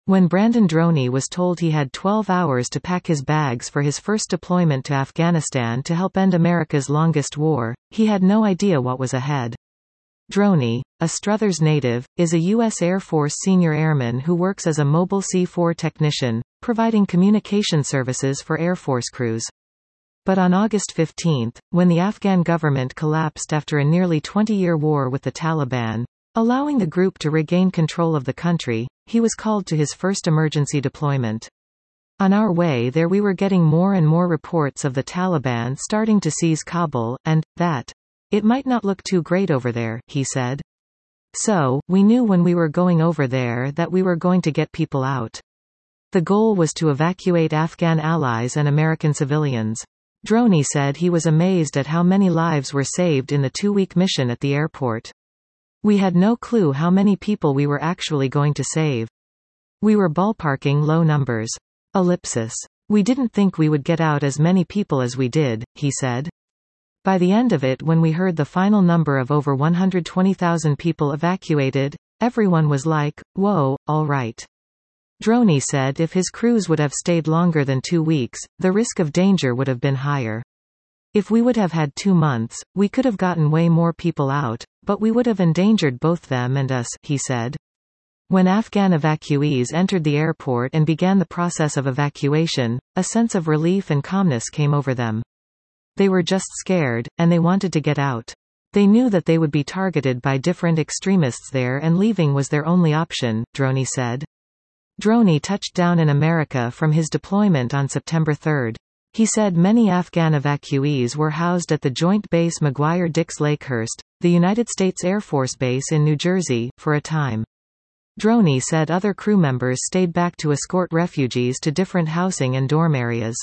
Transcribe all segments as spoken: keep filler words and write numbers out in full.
When Brandon Droney was told he had twelve hours to pack his bags for his first deployment to Afghanistan to help end America's longest war, he had no idea what was ahead. Droney, a Struthers native, is a U S Air Force senior airman who works as a mobile C four technician, providing communication services for Air Force crews. But on August fifteenth, when the Afghan government collapsed after a nearly twenty-year war with the Taliban, allowing the group to regain control of the country, he was called to his first emergency deployment. On our way there we were getting more and more reports of the Taliban starting to seize Kabul, and, that, it might not look too great over there, he said. So, we knew when we were going over there that we were going to get people out. The goal was to evacuate Afghan allies and American civilians. Droney said he was amazed at how many lives were saved in the two-week mission at the airport. We had no clue how many people we were actually going to save. We were ballparking low numbers. Ellipsis. We didn't think we would get out as many people as we did, he said. By the end of it, when we heard the final number of over one hundred twenty thousand people evacuated, everyone was like, whoa, all right. Droney said if his crews would have stayed longer than two weeks, the risk of danger would have been higher. If we would have had two months, we could have gotten way more people out, but we would have endangered both them and us, he said. When Afghan evacuees entered the airport and began the process of evacuation, a sense of relief and calmness came over them. They were just scared, and they wanted to get out. They knew that they would be targeted by different extremists there and leaving was their only option, Droney said. Droney touched down in America from his deployment on September third. He said many Afghan evacuees were housed at the Joint Base McGuire-Dix Lakehurst, the United States Air Force Base in New Jersey, for a time. Droney said other crew members stayed back to escort refugees to different housing and dorm areas.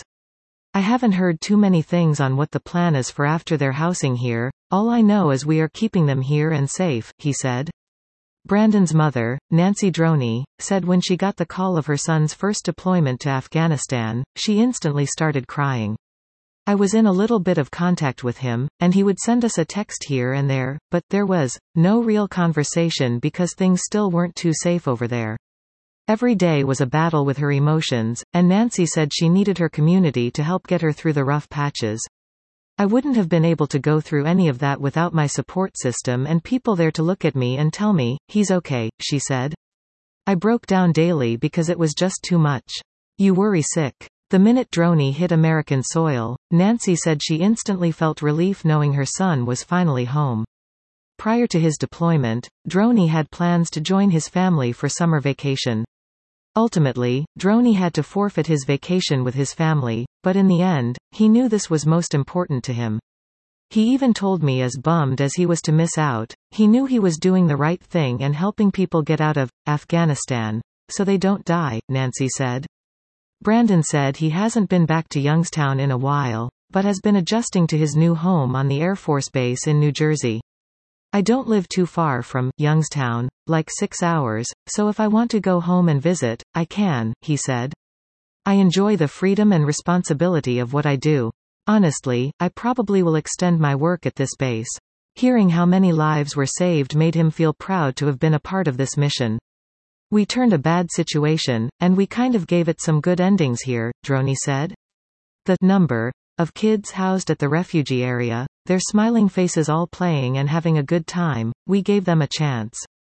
I haven't heard too many things on what the plan is for after their housing here, all I know is we are keeping them here and safe, he said. Brandon's mother, Nancy Droney, said when she got the call of her son's first deployment to Afghanistan, she instantly started crying. I was in a little bit of contact with him, and he would send us a text here and there, but there was no real conversation because things still weren't too safe over there. Every day was a battle with her emotions, and Nancy said she needed her community to help get her through the rough patches. I wouldn't have been able to go through any of that without my support system and people there to look at me and tell me, he's okay, she said. I broke down daily because it was just too much. You worry sick. The minute Droney hit American soil, Nancy said she instantly felt relief knowing her son was finally home. Prior to his deployment, Droney had plans to join his family for summer vacation. Ultimately, Droney had to forfeit his vacation with his family, but in the end, he knew this was most important to him. He even told me as bummed as he was to miss out, he knew he was doing the right thing and helping people get out of Afghanistan, so they don't die, Nancy said. Brandon said he hasn't been back to Youngstown in a while, but has been adjusting to his new home on the Air Force Base in New Jersey. I don't live too far from Youngstown, like six hours, so if I want to go home and visit, I can, he said. I enjoy the freedom and responsibility of what I do. Honestly, I probably will extend my work at this base. Hearing how many lives were saved made him feel proud to have been a part of this mission. We turned a bad situation, and we kind of gave it some good endings here, Droney said. The number of kids housed at the refugee area, their smiling faces all playing and having a good time, we gave them a chance.